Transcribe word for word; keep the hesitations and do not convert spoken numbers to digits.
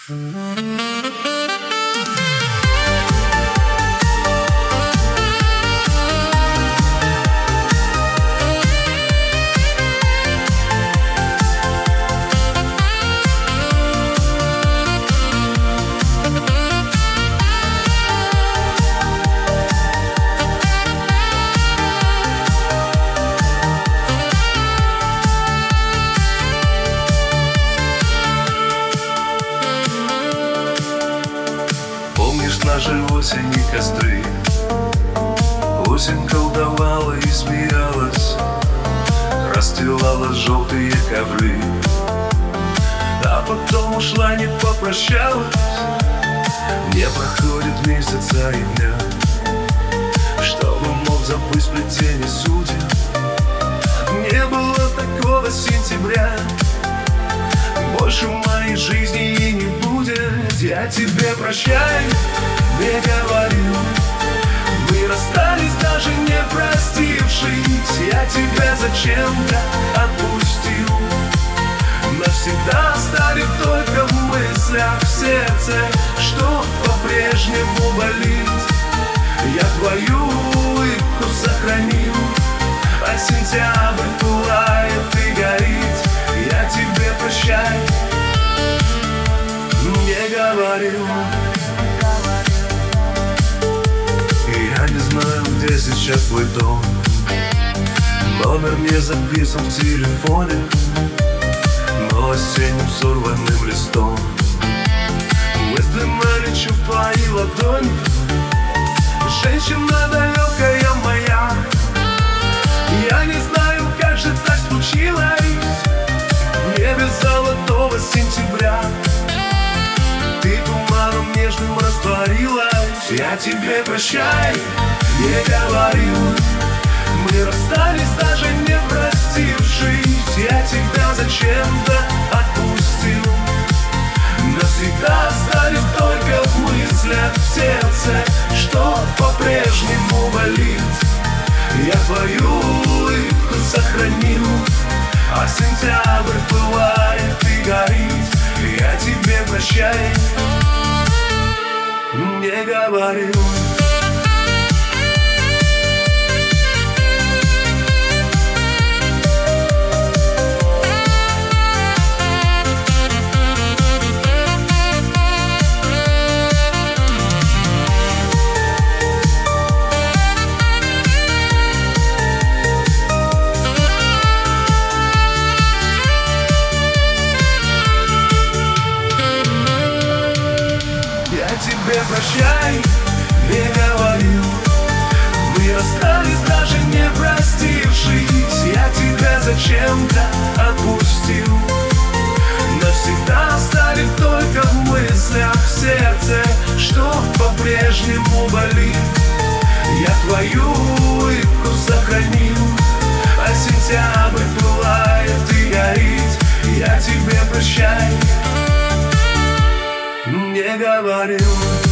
Нашей осени костры. Осень колдовала и смеялась, расстилала желтые ковры, а потом ушла, не попрощалась. Не проходит месяца и дня, чтобы мог забыть сплетение судеб. Не было такого сентября, больше в моей жизни и не будет. Я тебе прощай не говорил, мы расстались, даже не простившись. Я тебя зачем-то отпустил, навсегда оставив только в мыслях, в сердце, что по-прежнему болит. Я твою улыбку сохранил, а сентябрь пылает и горит. Я тебе прощай не говорил. Я не знаю, где сейчас твой дом, номер не записан в телефоне, но осенним сорванным листом мысли налечу в твои ладони. Женщина далекая моя, я не знаю, как же так случилось. В небе золотого сентября ты туманом нежным растворилась. Я тебе прощай не говорил, мы расстались, даже не простившись. Я тебя зачем-то отпустил, навсегда оставив только в мыслях, в сердце, что по-прежнему болит. Я твою улыбку сохранил, а сентябрь пылает и горит. Я тебе прощай не говорил. Тебе прощай не говорил, мы расстались, даже не простившись. Я тебя зачем-то отпустил, навсегда оставив только в мыслях, в сердце, что по-прежнему болит. Я твою улыбку сохранил, а сентябрь пылает и горит. Я тебе прощай не говорил.